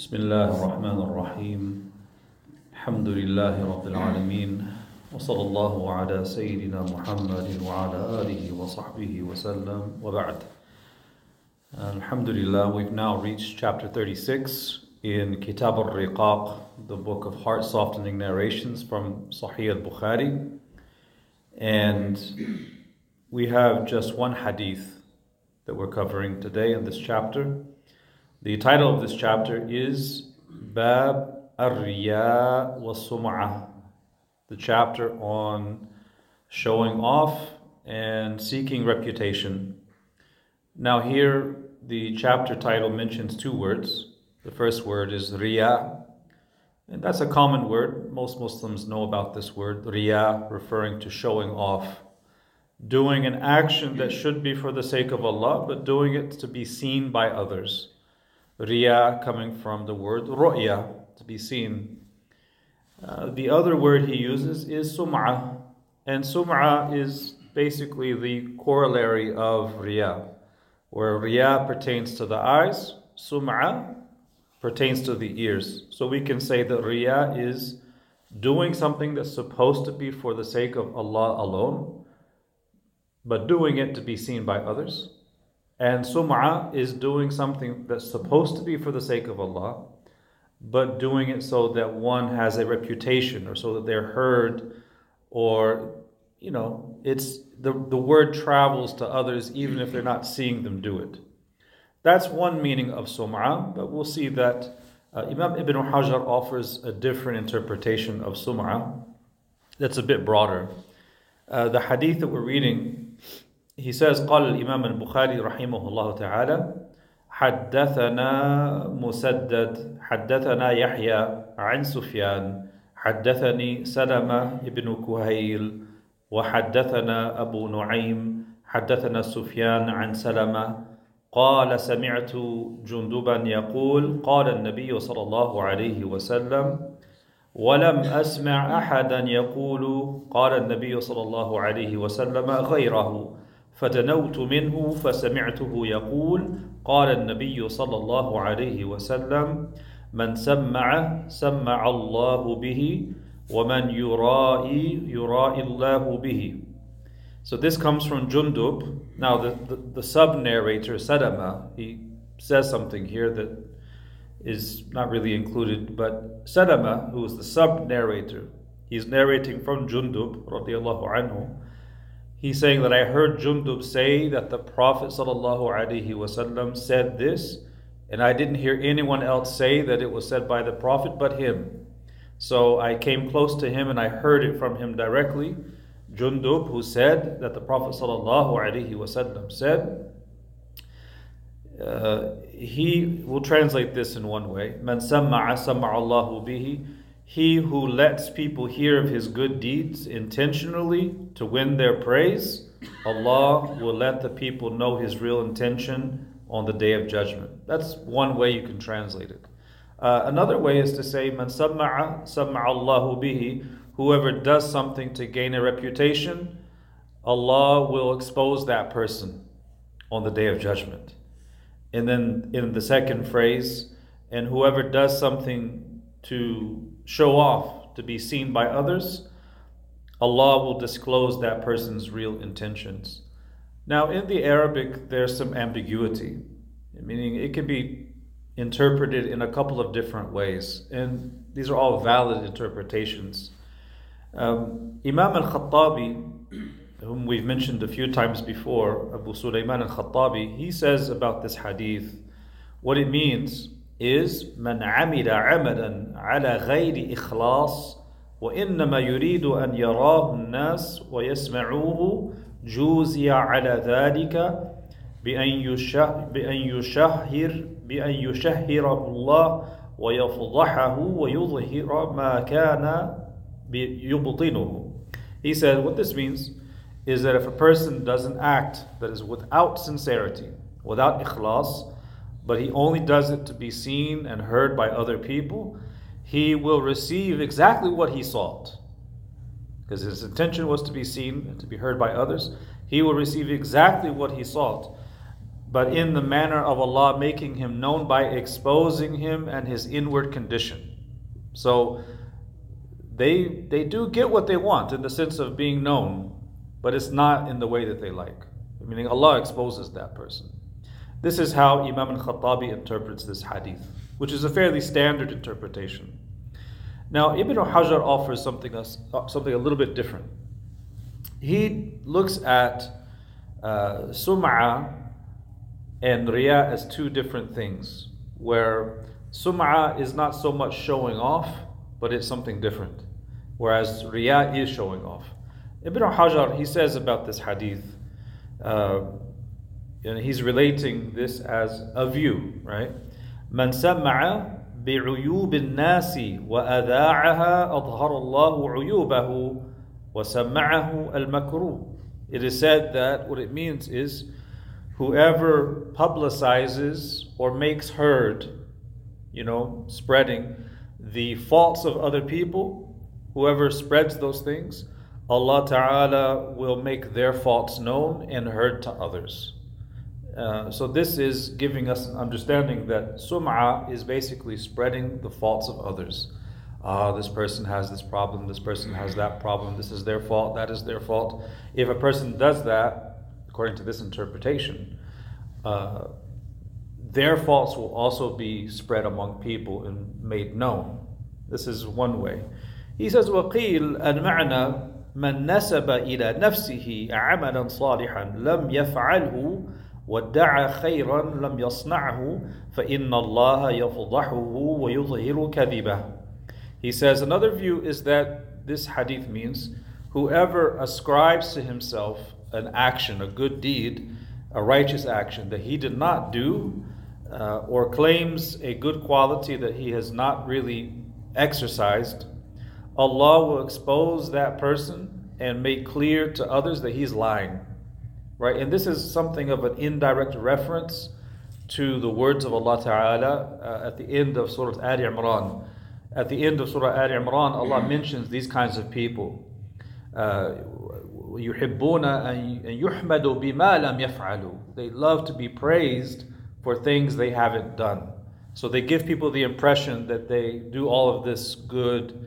بسم الله الرحمن الرحيم الحمد لله رب العالمين وصلى الله على سيدنا محمد وعلى آله وصحبه وسلم وبعد. Alhamdulillah, we've now reached chapter 36 in Kitab al-Riqaq, the book of heart-softening narrations from Sahih al-Bukhari. And we have just one hadith that we're covering today in this chapter. The title of this chapter is Bab Ar-Riya wa Sum'ah, the chapter on showing off and seeking reputation. Now here, the chapter title mentions two words. The first word is Riya, and that's a common word. Most Muslims know about this word, Riya, referring to showing off, doing an action that should be for the sake of Allah, but doing it to be seen by others. Riya coming from the word ru'ya, to be seen. The other word he uses is sum'ah, and sum'ah is basically the corollary of riya, where riya pertains to the eyes, sum'ah pertains to the ears. So we can say that riya is doing something that's supposed to be for the sake of Allah alone, but doing it to be seen by others. And sum'ah is doing something that's supposed to be for the sake of Allah, but doing it so that one has a reputation, or so that they're heard, or, it's the word travels to others even if they're not seeing them do it. That's one meaning of sum'ah, but we'll see that Imam Ibn Hajar offers a different interpretation of sum'ah that's a bit broader. The hadith that we're reading, he says, قال الإمام البخاري رحمه الله تعالى حدثنا مسدد حدثنا يحيى عن سفيان حدثني سلمة بن كهيل وحدثنا أبو نعيم حدثنا سفيان عن سلمة قال سمعت جندبا يقول قال النبي صلى الله عليه وسلم ولم أسمع أحدا يقول قال النبي صلى الله عليه وسلم غيره فدنوت منه فسمعته يقول قال النبي صلى الله عليه وسلم من سمع الله به ومن يرائي الله به. So this comes from Jundub. Now the sub-narrator, Salama, he says something here that is not really included, but Salama, who is the sub-narrator, he's narrating from Jundub radiallahu anhu. He's saying that I heard Jundub say that the Prophet ﷺ said this, and I didn't hear anyone else say that it was said by the Prophet but him. So I came close to him and I heard it from him directly. Jundub, who said that the Prophet ﷺ said, he will translate this in one way. Man samma'a Allahu bihi. He who lets people hear of his good deeds intentionally to win their praise, Allah will let the people know his real intention on the Day of Judgment. That's one way you can translate it. Another way is to say, Man samma'a Allahu bihi. Whoever does something to gain a reputation, Allah will expose that person on the Day of Judgment. And then in the second phrase, and whoever does something to show off, to be seen by others, Allah will disclose that person's real intentions. Now in the Arabic there's some ambiguity, meaning it can be interpreted in a couple of different ways, and these are all valid interpretations. Imam al-Khattabi, whom we've mentioned a few times before, Abu Sulaiman al-Khattabi, he says about this hadith, what it means is من عمل عملا على غير إخلاص وإنما يريد أن يراه الناس ويسمعوه جوزي على ذلك بأن يشهره الله ويفضحه ويظهر ما كان يبطنه. He said what this means is that if a person does an act that is without sincerity, without ikhlas, but he only does it to be seen and heard by other people, he will receive exactly what he sought. Because his intention was to be seen and to be heard by others. He will receive exactly what he sought. but in the manner of Allah making him known by exposing him and his inward condition. So they do get what they want in the sense of being known, but it's not in the way that they like. Meaning Allah exposes that person. This is how Imam al-Khattabi interprets this hadith, which is a fairly standard interpretation. Now Ibn Hajar offers something a little bit different. He looks at sum'ah and riya as two different things, where sum'ah is not so much showing off, but it's something different, whereas riya is showing off. Ibn Hajar, he says about this hadith, and he's relating this as a view, right? Man sam'a bi'uyub an-nasi wa adha'aha adhhara Allahu 'uyubahu wa sam'ahu al-makruh. It is said that what it means is whoever publicizes or makes heard, spreading the faults of other people, whoever spreads those things, Allah Ta'ala will make their faults known and heard to others. So this is giving us an understanding that sum'ah is basically spreading the faults of others. This person has this problem, this person has that problem, this is their fault, that is their fault. If a person does that, according to this interpretation, their faults will also be spread among people and made known. This is one way. He says, وَقِيلْ الْمَعْنَى مَنْ نَسَبَ إِلَى نَفْسِهِ عَمَلًا صَالِحًا لَمْ يَفْعَلْهُ وَادَّعَى خَيْرًا لَمْ يَصْنَعْهُ فَإِنَّ اللَّهَ يَفْضَحُهُ وَيُظْهِرُ كَذِبَهُ. He says another view is that this hadith means whoever ascribes to himself an action, a good deed, a righteous action that he did not do, or claims a good quality that he has not really exercised, Allah will expose that person and make clear to others that he's lying. Right? And this is something of an indirect reference to the words of Allah Ta'ala at the end of Surah Al-Imran. At the end of Surah Al-Imran, Allah mentions these kinds of people. يُحِبُّونَ أَن يُحْمَدُوا بِمَا لَمْ يَفْعَلُوا. They love to be praised for things they haven't done. So they give people the impression that they do all of this good.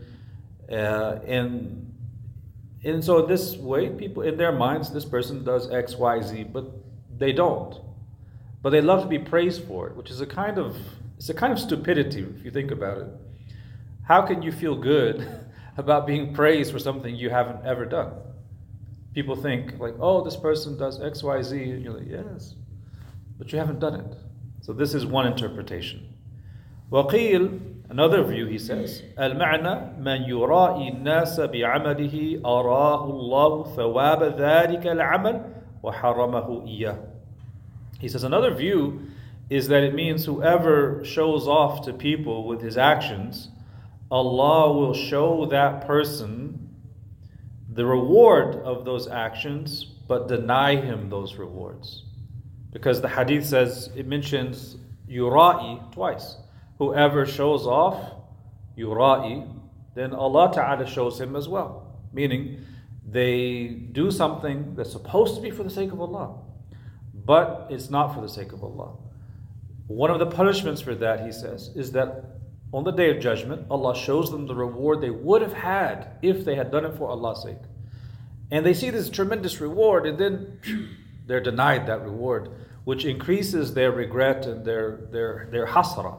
And so in this way, people in their minds, this person does X, Y, Z, but they don't. But they love to be praised for it, which is a kind of stupidity if you think about it. How can you feel good about being praised for something you haven't ever done? People think like, oh, this person does X, Y, Z. And you're like, yes, but you haven't done it. So this is one interpretation. وَقِيلْ, another view, he says, الْمَعْنَى مَنْ يُرَائِي النَّاسَ بِعَمَلِهِ أَرَاهُ اللَّهُ ثَوَابَ ذَلِكَ الْعَمَلِ وَحَرَمَهُ إِيَّهُ. He says another view is that it means whoever shows off to people with his actions, Allah will show that person the reward of those actions, but deny him those rewards. Because the hadith says, it mentions yura'i twice. Whoever shows off, yura'i, then Allah Ta'ala shows him as well. Meaning, they do something that's supposed to be for the sake of Allah, but it's not for the sake of Allah. One of the punishments for that, he says, is that on the Day of Judgment, Allah shows them the reward they would have had if they had done it for Allah's sake. And they see this tremendous reward, and then they're denied that reward, which increases their regret and their hasra.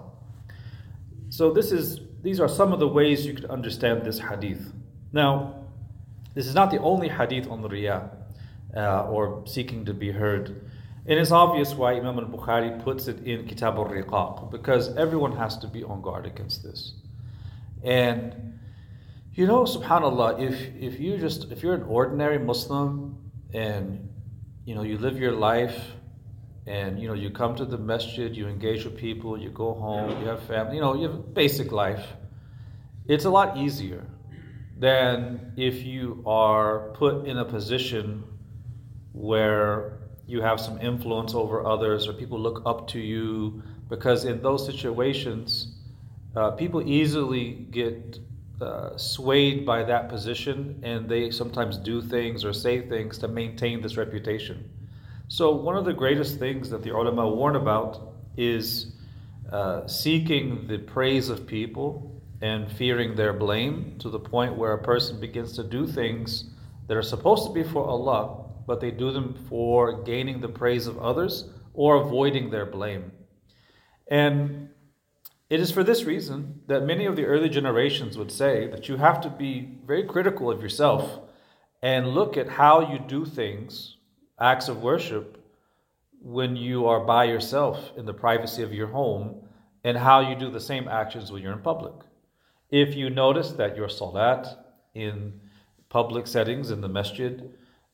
So these are some of the ways you could understand this hadith. Now, this is not the only hadith on the riya or seeking to be heard. And it's obvious why Imam al-Bukhari puts it in Kitab al-Riqaq, because everyone has to be on guard against this. And subhanAllah, if you're an ordinary Muslim and you live your life and you come to the masjid, you engage with people, you go home, you have family, you have a basic life, it's a lot easier than if you are put in a position where you have some influence over others or people look up to you, because in those situations, people easily get swayed by that position, and they sometimes do things or say things to maintain this reputation. So one of the greatest things that the ulama warn about is seeking the praise of people and fearing their blame, to the point where a person begins to do things that are supposed to be for Allah, but they do them for gaining the praise of others or avoiding their blame. And it is for this reason that many of the early generations would say that you have to be very critical of yourself and look at how you do things, acts of worship, when you are by yourself in the privacy of your home, and how you do the same actions when you're in public. If you notice that your salat in public settings in the masjid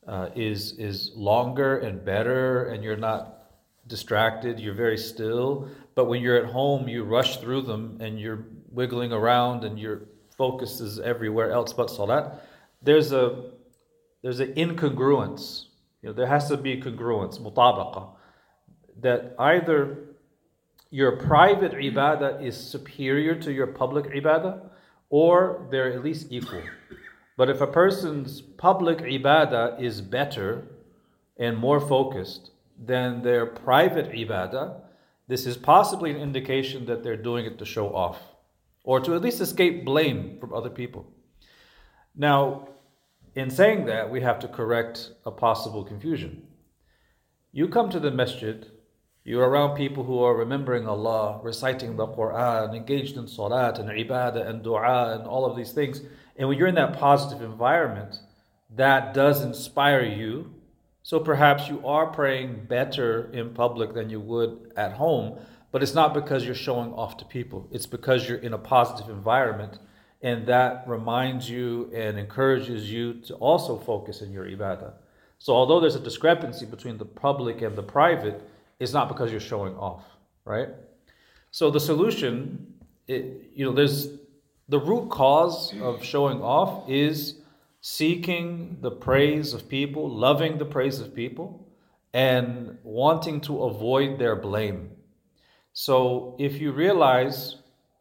is longer and better, and you're not distracted, you're very still, but when you're at home you rush through them and you're wiggling around and your focus is everywhere else but salat, there's an incongruence. There has to be congruence, mutabaqa, that either your private ibadah is superior to your public ibadah, or they're at least equal. But if a person's public ibadah is better and more focused than their private ibadah, this is possibly an indication that they're doing it to show off, or to at least escape blame from other people. Now, in saying that, we have to correct a possible confusion. You come to the masjid, you're around people who are remembering Allah, reciting the Quran, engaged in salat and ibadah and dua and all of these things. And when you're in that positive environment, that does inspire you. So perhaps you are praying better in public than you would at home, but it's not because you're showing off to people. It's because you're in a positive environment, and that reminds you and encourages you to also focus in your ibadah. So although there's a discrepancy between the public and the private, it's not because you're showing off, right? So the solution, there's the root cause of showing off is seeking the praise of people, loving the praise of people, and wanting to avoid their blame. So if you realize,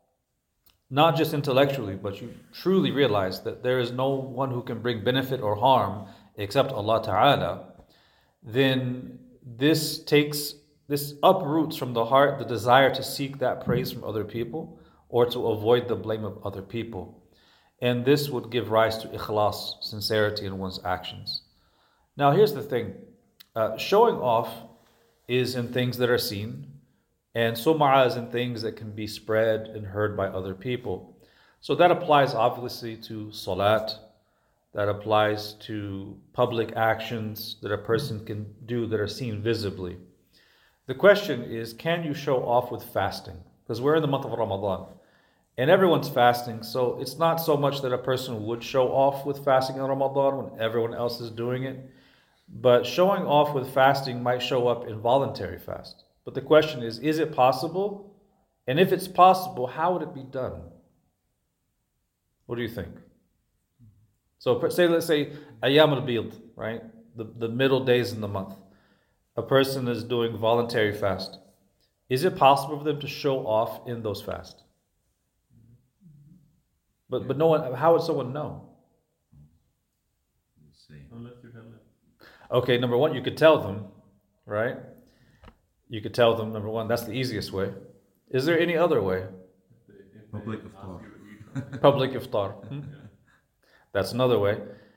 not just intellectually, but you truly realize that there is no one who can bring benefit or harm except Allah Ta'ala, then this uproots from the heart the desire to seek that praise from other people or to avoid the blame of other people. And this would give rise to ikhlas, sincerity in one's actions. Now here's the thing, showing off is in things that are seen, and sum'ah is in things that can be spread and heard by other people. So that applies obviously to salat, that applies to public actions that a person can do that are seen visibly. The question is, can you show off with fasting? Because we're in the month of Ramadan, and everyone's fasting, so it's not so much that a person would show off with fasting in Ramadan when everyone else is doing it, but showing off with fasting might show up in voluntary fast. But the question is it possible? And if it's possible, how would it be done? What do you think? So let's say Ayyam al-Bid, right? The middle days in the month. A person is doing voluntary fast. Is it possible for them to show off in those fasts? But no one, how would someone know? Okay, number one, you could tell them, right? You could tell them, number one, that's the easiest way. Is there any other way? Public iftar. Public iftar. That's another way.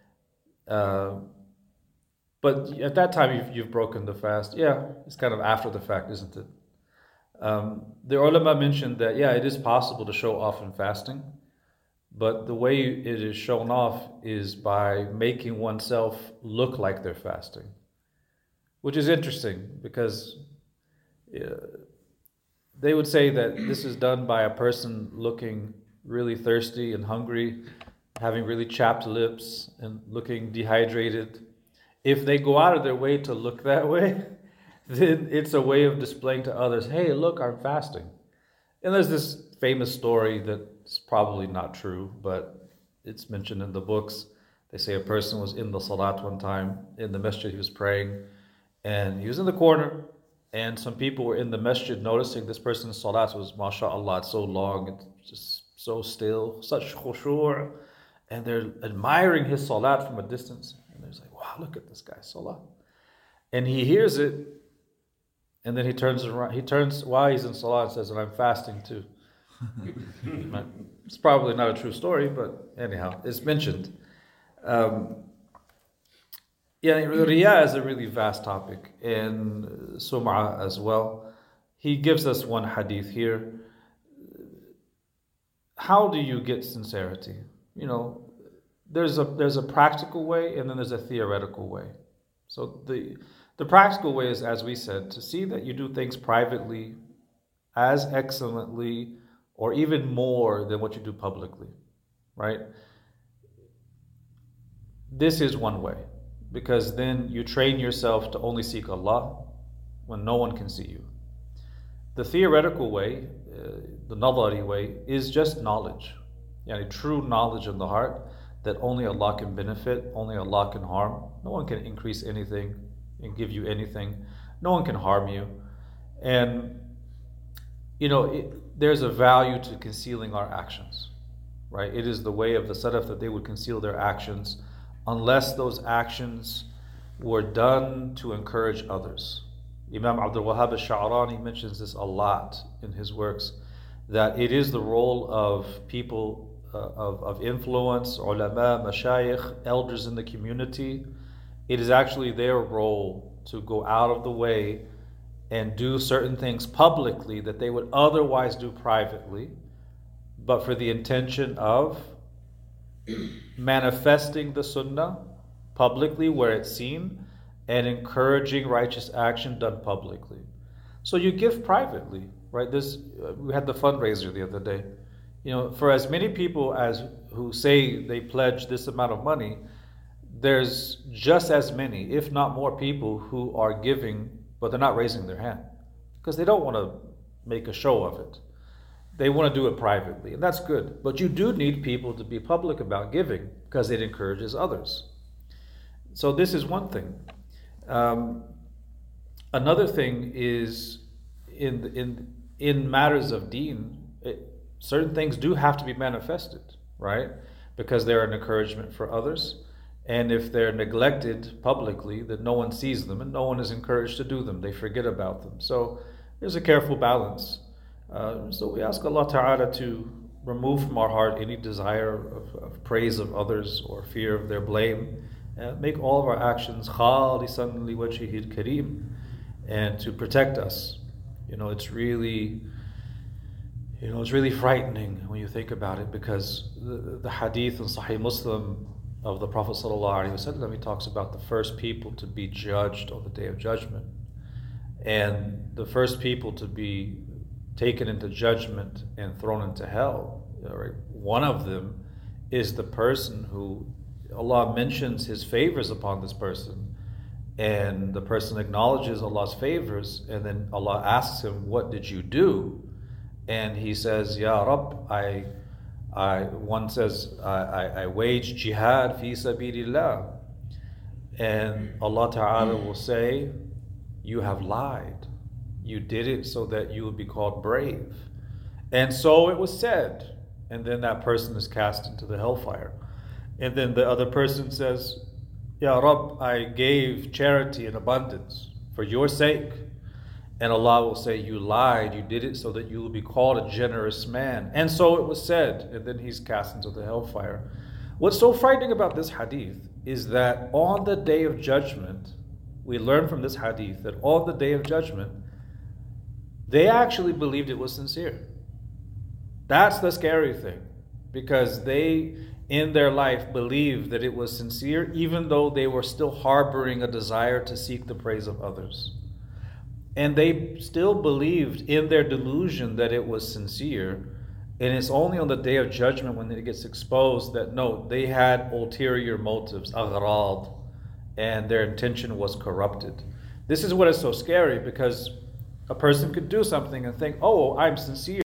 But at that time, you've broken the fast. Yeah, it's kind of after the fact, isn't it? The ulama mentioned that, yeah, it is possible to show off in fasting, but the way it is shown off is by making oneself look like they're fasting, which is interesting because they would say that this is done by a person looking really thirsty and hungry, having really chapped lips and looking dehydrated. If they go out of their way to look that way, then it's a way of displaying to others, hey, look, I'm fasting. And there's this famous story that's probably not true, but it's mentioned in the books. They say a person was in the salat one time, in the masjid, he was praying, and he was in the corner, and some people were in the masjid noticing this person's salat was, mashallah, it's so long, it's just so still, such khushu', and they're admiring his salat from a distance. And they're like, wow, look at this guy's salat. And he hears it, and then he turns around. He turns while he's in salah and says, "And I'm fasting too." It's probably not a true story, but anyhow, it's mentioned. Riyah is a really vast topic, and Sum'ah as well. He gives us one hadith here. How do you get sincerity? There's a practical way, and then there's a theoretical way. So the practical way is, as we said, to see that you do things privately as excellently or even more than what you do publicly, right? This is one way, because then you train yourself to only seek Allah when no one can see you. The theoretical way, the nadari way, is just knowledge. True knowledge in the heart that only Allah can benefit, only Allah can harm. No one can increase anything and give you anything. No one can harm you. And, there's a value to concealing our actions, right? It is the way of the Salaf that they would conceal their actions unless those actions were done to encourage others. Imam Abdul Wahhab al-Sha'rani mentions this a lot in his works, that it is the role of people of influence, ulama, mashayikh, elders in the community. It is actually their role to go out of the way and do certain things publicly that they would otherwise do privately, but for the intention of manifesting the sunnah publicly where it's seen and encouraging righteous action done publicly. So you give privately, right? We had the fundraiser the other day. For as many people as who say they pledge this amount of money, there's just as many, if not more people who are giving, but they're not raising their hand because they don't want to make a show of it. They want to do it privately, and that's good. But you do need people to be public about giving because it encourages others. So this is one thing. Another thing is in matters of deen, certain things do have to be manifested, right? Because they're an encouragement for others. And if they're neglected publicly, then no one sees them and no one is encouraged to do them. They forget about them. So there's a careful balance. So we ask Allah Ta'ala to remove from our heart any desire of praise of others or fear of their blame. Make all of our actions khalisan liwajhihil kareem, and to protect us. It's really frightening when you think about it, because the hadith in Sahih Muslim of the Prophet ﷺ, he talks about the first people to be judged on the Day of Judgment. And the first people to be taken into judgment and thrown into hell, right? One of them is the person who Allah mentions His favors upon this person, and the person acknowledges Allah's favors, and then Allah asks him, "What did you do?" And he says, "Ya Rabb, one says, I waged jihad fi sabilillah." And Allah Ta'ala will say, "You have lied. You did it so that you would be called brave." And so it was said. And then that person is cast into the hellfire. And then the other person says, "Ya Rabb, I gave charity in abundance for your sake." And Allah will say, "You lied, you did it so that you will be called a generous man." And so it was said, and then he's cast into the hellfire. What's so frightening about this hadith is that on the Day of Judgment, we learn from this hadith that on the Day of Judgment, they actually believed it was sincere. That's the scary thing, because they, in their life, believed that it was sincere, even though they were still harboring a desire to seek the praise of others. And they still believed in their delusion that it was sincere. And it's only on the Day of Judgment when it gets exposed that no, they had ulterior motives, aghrad, and their intention was corrupted. This is what is so scary, because a person could do something and think, "Oh, I'm sincere."